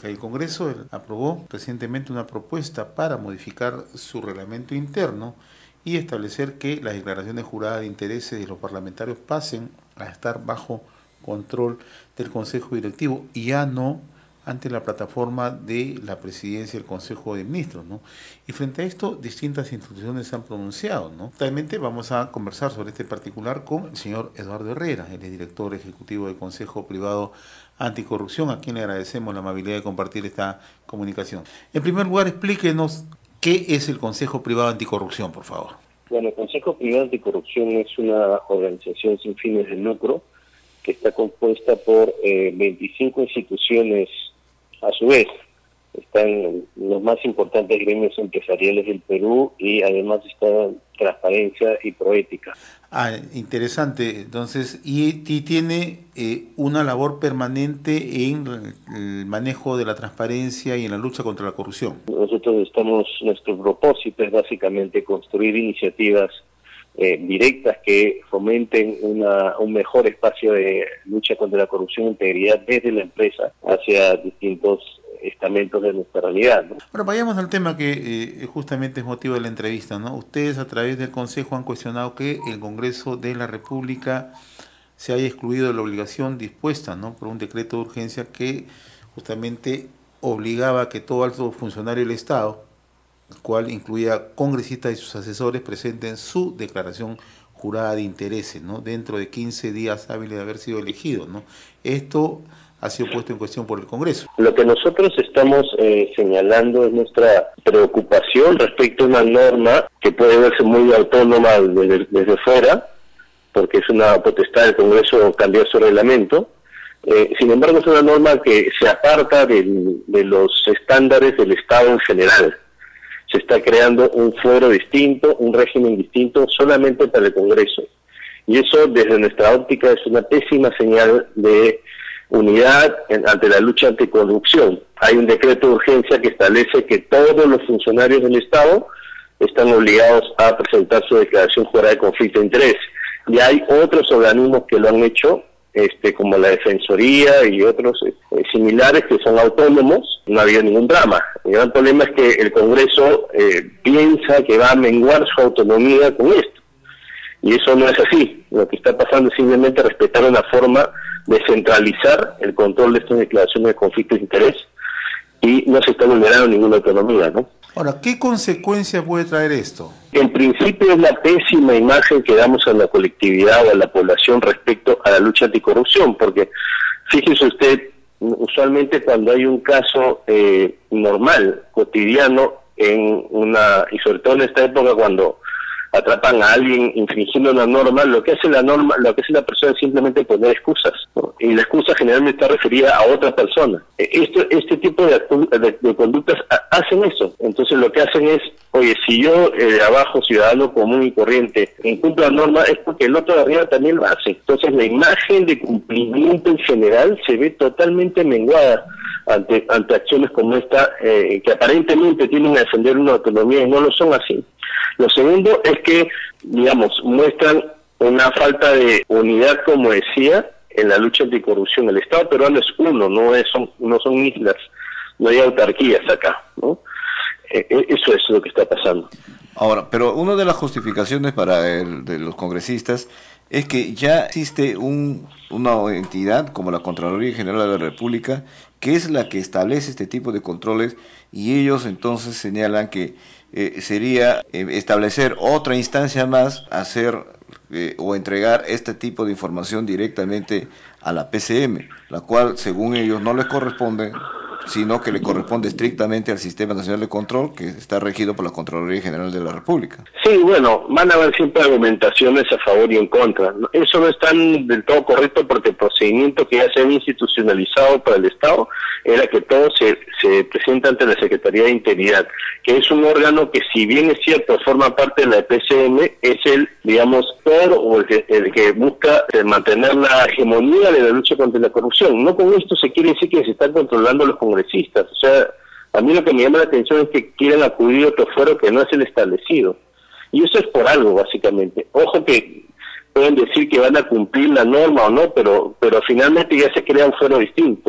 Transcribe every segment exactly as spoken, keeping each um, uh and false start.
El Congreso aprobó recientemente una propuesta para modificar su reglamento interno y establecer que las declaraciones juradas de intereses de los parlamentarios pasen a estar bajo control del Consejo Directivo y ya no ante la plataforma de la Presidencia del Consejo de Ministros, ¿no? Y frente a esto, distintas instituciones se han pronunciado, ¿no? Actualmente vamos a conversar sobre este particular con el señor Eduardo Herrera, el director ejecutivo del Consejo Privado Anticorrupción, a quien le agradecemos la amabilidad de compartir esta comunicación. En primer lugar, explíquenos qué es el Consejo Privado Anticorrupción, por favor. Bueno, el Consejo Privado Anticorrupción es una organización sin fines de lucro que está compuesta por eh, veinticinco instituciones. A su vez, están los más importantes gremios empresariales del Perú y además está Transparencia y Proética. Ah, interesante. Entonces, y, y tiene eh, una labor permanente en el manejo de la transparencia y en la lucha contra la corrupción. Nosotros estamos, nuestro propósito es básicamente construir iniciativas Eh, directas que fomenten una, un mejor espacio de lucha contra la corrupción e integridad desde la empresa hacia distintos estamentos de nuestra realidad, ¿no? Ahora vayamos al tema que eh, justamente es motivo de la entrevista, ¿no? Ustedes a través del Consejo han cuestionado que el Congreso de la República se haya excluido de la obligación dispuesta, ¿no?, por un decreto de urgencia que justamente obligaba a que todo alto funcionario del Estado, el cual incluía congresistas y sus asesores, presenten su declaración jurada de intereses, ¿no?, dentro de quince días hábiles de haber sido elegidos, ¿no? Esto ha sido puesto en cuestión por el Congreso. Lo que nosotros estamos eh, señalando es nuestra preocupación respecto a una norma que puede verse muy autónoma desde, desde fuera, porque es una potestad del Congreso cambiar su reglamento. Eh, sin embargo, es una norma que se aparta del, de los estándares del Estado en general. Se está creando un fuero distinto, un régimen distinto solamente para el Congreso. Y eso, desde nuestra óptica, es una pésima señal de unidad en, ante la lucha anticorrupción. Hay un decreto de urgencia que establece que todos los funcionarios del Estado están obligados a presentar su declaración jurada de conflicto de interés. Y hay otros organismos que lo han hecho, este, como la Defensoría y otros eh, similares que son autónomos. No ha habido ningún drama. El gran problema es que el Congreso eh, piensa que va a menguar su autonomía con esto. Y eso no es así. Lo que está pasando es simplemente respetar una forma de centralizar el control de estas declaraciones de conflicto de interés y no se está vulnerando ninguna autonomía, ¿no? Ahora, ¿qué consecuencias puede traer esto? En principio es la pésima imagen que damos a la colectividad o a la población respecto a la lucha anticorrupción, porque fíjese usted, usualmente cuando hay un caso eh, normal, cotidiano, en una y sobre todo en esta época cuando atrapan a alguien infringiendo una norma, lo que hace la norma, lo que hace la persona es simplemente poner excusas, ¿no? Y la excusa generalmente está referida a otra persona. Este, este tipo de, de, de conductas a, hacen eso. Entonces lo que hacen es, oye, si yo eh, de abajo, ciudadano común y corriente, incumplo la norma, es porque el otro de arriba también lo hace. Entonces la imagen de cumplimiento en general se ve totalmente menguada ante, ante acciones como esta, eh, que aparentemente tienen a defender una autonomía y no lo son así. Lo segundo es que, digamos, muestran una falta de unidad, como decía, en la lucha anticorrupción. El Estado peruano es uno, no es, son, no son islas, no hay autarquías acá, ¿no? Eh, eso es lo que está pasando. Ahora, pero una de las justificaciones para el, de los congresistas es que ya existe un, una entidad como la Contraloría General de la República, que es la que establece este tipo de controles, y ellos entonces señalan que eh, sería eh, establecer otra instancia más, hacer eh, o entregar este tipo de información directamente a la P C M, la cual según ellos no les corresponde, sino que le corresponde estrictamente al Sistema Nacional de Control, que está regido por la Contraloría General de la República. Sí, bueno, van a haber siempre argumentaciones a favor y en contra. Eso no es tan del todo correcto porque el procedimiento que ya se había institucionalizado para el Estado era que todo se, se presenta ante la Secretaría de Integridad, que es un órgano que, si bien es cierto, forma parte de la P C M, es el, digamos, por o el que, el que busca mantener la hegemonía de la lucha contra la corrupción. No con esto se quiere decir que se están controlando los congresistas. O sea, a mí lo que me llama la atención es que quieren acudir a otro fuero que no es el establecido. Y eso es por algo, básicamente. Ojo que pueden decir que van a cumplir la norma o no, pero pero finalmente ya se crea un fuero distinto.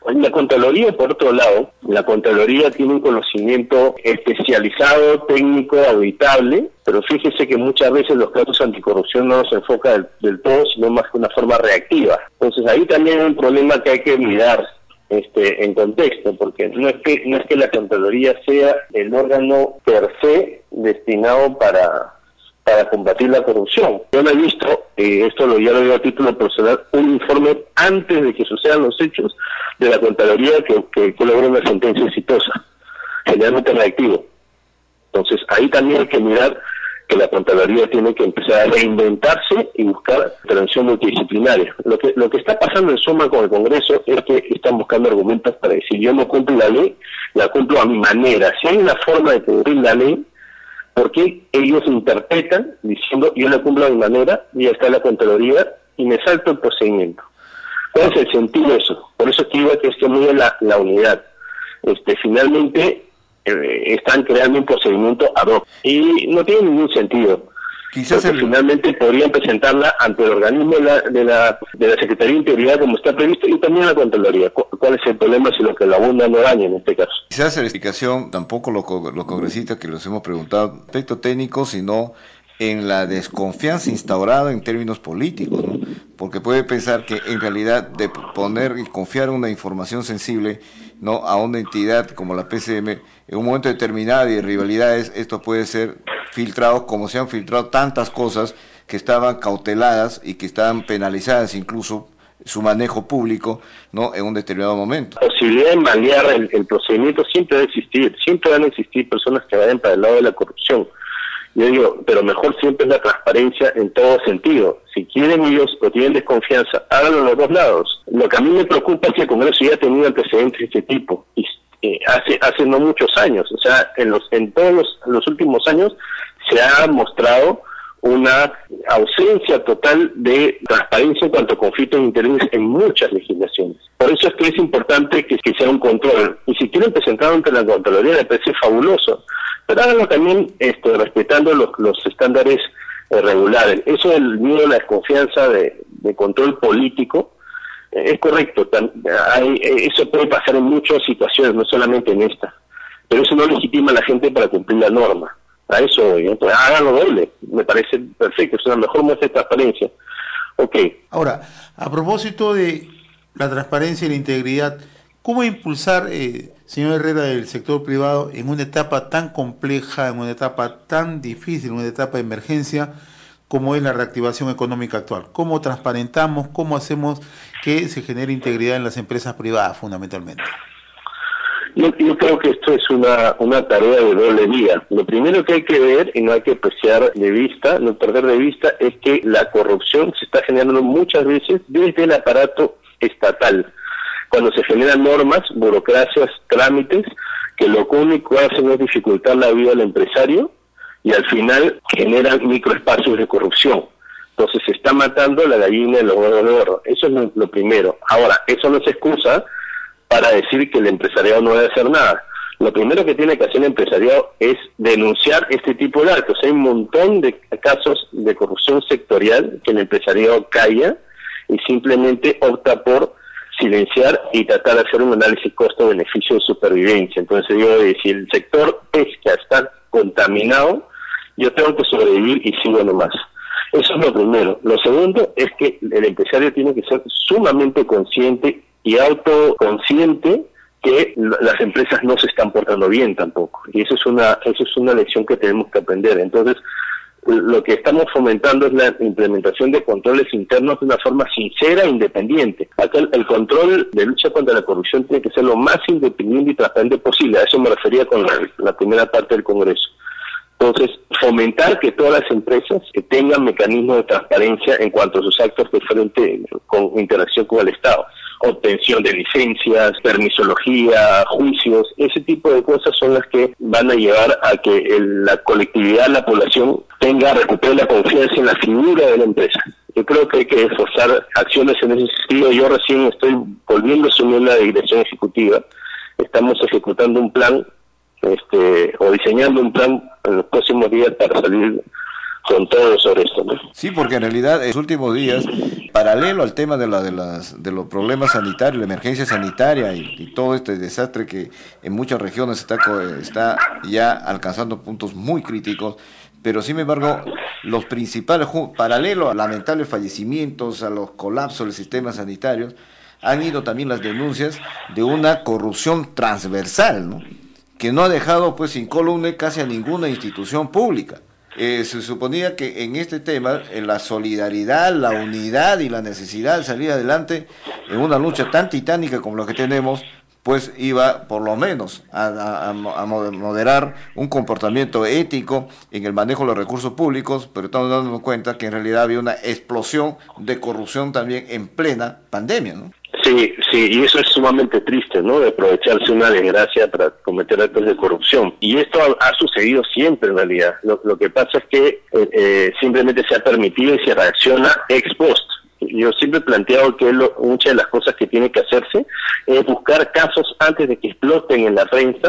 La Contraloría, por otro lado, la Contraloría tiene un conocimiento especializado, técnico, auditable, pero fíjese que muchas veces los casos anticorrupción no se enfoca del, del todo, sino más que una forma reactiva. Entonces ahí también hay un problema que hay que mirar este, en contexto, porque no es que no es que la Contraloría sea el órgano per se destinado para para combatir la corrupción. Yo no he visto, eh, esto lo, ya lo digo a título personal, un informe antes de que sucedan los hechos de la Contraloría que, que, que logró una sentencia exitosa, generalmente reactivo. Entonces ahí también hay que mirar que la Contraloría tiene que empezar a reinventarse y buscar intervención multidisciplinaria. Lo que lo que está pasando en suma con el Congreso es que están buscando argumentos para decir yo no cumplo la ley, la cumplo a mi manera. Si hay una forma de cumplir la ley, porque ellos interpretan diciendo yo la cumplo a mi manera, y ya está la Contraloría y me salto el procedimiento. ¿Cuál es el sentido de eso? Por eso es que digo que es que muy la, la unidad. Este, finalmente eh, están creando un procedimiento ad hoc y no tiene ningún sentido. Quizás el... finalmente podrían presentarla ante el organismo de la, de la de la Secretaría de Integridad como está previsto y también la Contraloría. ¿Cuál es el problema si lo que la abunda no daña en este caso? Quizás la explicación tampoco los lo congresistas que los hemos preguntado aspecto técnico, sino en la desconfianza instaurada en términos políticos, ¿no? Porque puede pensar que en realidad de poner y confiar una información sensible, ¿no?, a una entidad como la P C M en un momento determinado y de rivalidades, esto puede ser filtrado como se han filtrado tantas cosas que estaban cauteladas y que estaban penalizadas incluso su manejo público, ¿no?, en un determinado momento. La posibilidad de malear el, el procedimiento siempre va a existir, siempre van a existir personas que vayan para el lado de la corrupción. Yo digo, pero mejor siempre es la transparencia en todo sentido. Si quieren ellos o tienen desconfianza, háganlo en los dos lados. Lo que a mí me preocupa es que el Congreso ya ha tenido antecedentes de este tipo, y eh, hace hace no muchos años, o sea, en los en todos los, los últimos años se ha mostrado una ausencia total de transparencia en cuanto a conflictos de intereses en muchas legislaciones. Por eso es que es importante que, que sea un control. Y si quieren presentarlo ante la Contraloría, me parece fabuloso. Pero háganlo también este, respetando los, los estándares eh, regulares. Eso del miedo a la desconfianza de, de control político eh, es correcto. Tam, hay, eso puede pasar en muchas situaciones, no solamente en esta. Pero eso no legitima a la gente para cumplir la norma. A eso voy, entonces háganlo doble, me parece perfecto, es una mejor muestra de transparencia. Ok. Ahora, a propósito de la transparencia y la integridad, ¿cómo impulsar, eh, señor Herrera, del sector privado en una etapa tan compleja, en una etapa tan difícil, en una etapa de emergencia como es la reactivación económica actual? ¿Cómo transparentamos, cómo hacemos que se genere integridad en las empresas privadas fundamentalmente? Yo, yo creo que esto es una, una tarea de doble vía. Lo primero que hay que ver, y no hay que apreciar de vista, no perder de vista, es que la corrupción se está generando muchas veces desde el aparato estatal. Cuando se generan normas, burocracias, trámites, que lo único que hacen es dificultar la vida del empresario y al final generan microespacios de corrupción. Entonces se está matando la gallina de los huevos de oro. Eso es lo, lo primero. Ahora, eso no se excusa para decir que el empresariado no debe hacer nada. Lo primero que tiene que hacer el empresariado es denunciar este tipo de actos. Hay un montón de casos de corrupción sectorial que el empresariado calla y simplemente opta por silenciar y tratar de hacer un análisis costo-beneficio de supervivencia. Entonces digo, si el sector pesca está contaminado, yo tengo que sobrevivir y sigo nomás. Eso es lo primero. Lo segundo es que el empresario tiene que ser sumamente consciente y autoconsciente que las empresas no se están portando bien tampoco, y eso es una eso es una lección que tenemos que aprender. Entonces, lo que estamos fomentando es la implementación de controles internos de una forma sincera e independiente. Acá el, el control de lucha contra la corrupción tiene que ser lo más independiente y transparente posible. A eso me refería con la, la primera parte del Congreso. Entonces, fomentar que todas las empresas que tengan mecanismos de transparencia en cuanto a sus actos de frente con interacción con el Estado. Obtención de licencias, permisología, juicios, ese tipo de cosas son las que van a llevar a que el, la colectividad, la población, tenga, recupere la confianza en la figura de la empresa. Yo creo que hay que esforzar acciones en ese sentido. Yo recién estoy volviendo a asumir la dirección ejecutiva. Estamos ejecutando un plan, este, o diseñando un plan en los próximos días para salir con todo sobre esto, ¿no? Sí, porque en realidad en los últimos días, paralelo al tema de la de las de los problemas sanitarios, la emergencia sanitaria y, y todo este desastre que en muchas regiones está co- está ya alcanzando puntos muy críticos, pero sin embargo los principales, ju- paralelo a lamentables fallecimientos, a los colapsos del sistema sanitario, han ido también las denuncias de una corrupción transversal, ¿no?, que no ha dejado pues incólume casi a ninguna institución pública. Eh, se suponía que en este tema, en la solidaridad, la unidad y la necesidad de salir adelante en una lucha tan titánica como la que tenemos, pues iba por lo menos a, a, a moderar un comportamiento ético en el manejo de los recursos públicos, pero estamos dándonos cuenta que en realidad había una explosión de corrupción también en plena pandemia, ¿no? Sí, sí, y eso es sumamente triste, ¿no? De aprovecharse una desgracia para cometer actos de corrupción. Y esto ha, ha sucedido siempre, en realidad. Lo, lo que pasa es que eh, eh, simplemente se ha permitido y se reacciona ex post. Yo siempre he planteado que lo, muchas de las cosas que tiene que hacerse es buscar casos antes de que exploten en la prensa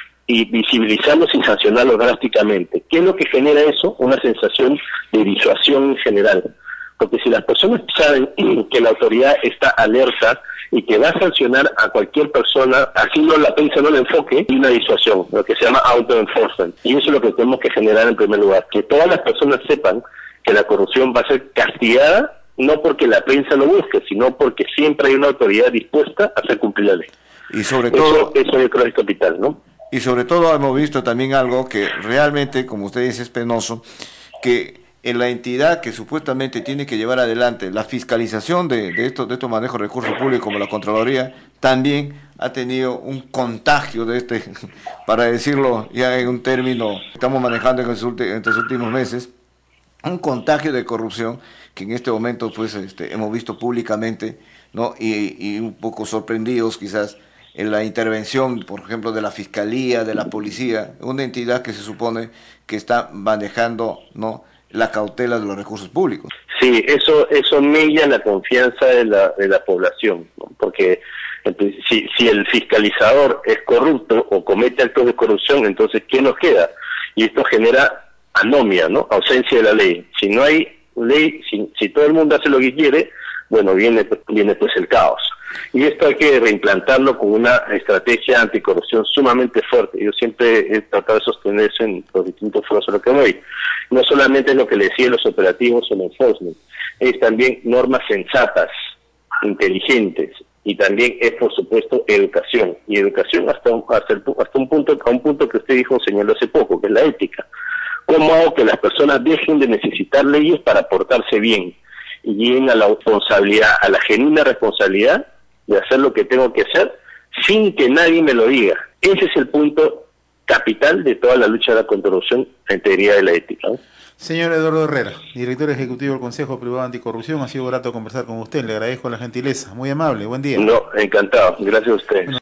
y visibilizarlos y sancionarlos drásticamente. ¿Qué es lo que genera eso? Una sensación de disuasión en general. Porque si las personas saben que la autoridad está alerta y que va a sancionar a cualquier persona, así no la prensa no le enfoque, y una disuasión, lo que se llama auto-enforcement. Y eso es lo que tenemos que generar en primer lugar, que todas las personas sepan que la corrupción va a ser castigada, no porque la prensa lo busque, sino porque siempre hay una autoridad dispuesta a hacer cumplir la ley. Y sobre todo, eso, eso yo creo que es capital, ¿no? Y sobre todo hemos visto también algo que realmente, como usted dice, es penoso, que en la entidad que supuestamente tiene que llevar adelante la fiscalización de, de estos de estos manejos de recursos públicos, como la Contraloría, también ha tenido un contagio de este, para decirlo ya en un término que estamos manejando en estos, en estos últimos meses, un contagio de corrupción que en este momento pues este, hemos visto públicamente, ¿no? Y, y un poco sorprendidos quizás en la intervención, por ejemplo, de la Fiscalía, de la Policía, una entidad que se supone que está manejando, ¿no?, la cautela de los recursos públicos. Sí, eso eso mella la confianza de la de la población, ¿no? Porque si, si el fiscalizador es corrupto o comete actos de corrupción, entonces ¿qué nos queda? Y esto genera anomia, ¿no? Ausencia de la ley. Si no hay ley, si, si todo el mundo hace lo que quiere, bueno, viene viene pues el caos. Y esto hay que reimplantarlo con una estrategia anticorrupción sumamente fuerte. Yo siempre he tratado de sostener eso en los distintos foros a los que voy. No solamente es lo que le decía los operativos o el enforcement, es también normas sensatas, inteligentes, y también es, por supuesto, educación. Y educación hasta un, hasta, el, hasta un punto, a un punto que usted dijo, señaló hace poco, que es la ética. ¿Cómo hago que las personas dejen de necesitar leyes para portarse bien y lleguen a la responsabilidad, a la genuina responsabilidad de hacer lo que tengo que hacer sin que nadie me lo diga? Ese es el punto capital de toda la lucha de la corrupción, la integridad de la ética, ¿no? Señor Eduardo Herrera, director ejecutivo del Consejo Privado Anticorrupción, ha sido grato conversar con usted, le agradezco la gentileza, muy amable, buen día. No, encantado, gracias a usted. Bueno.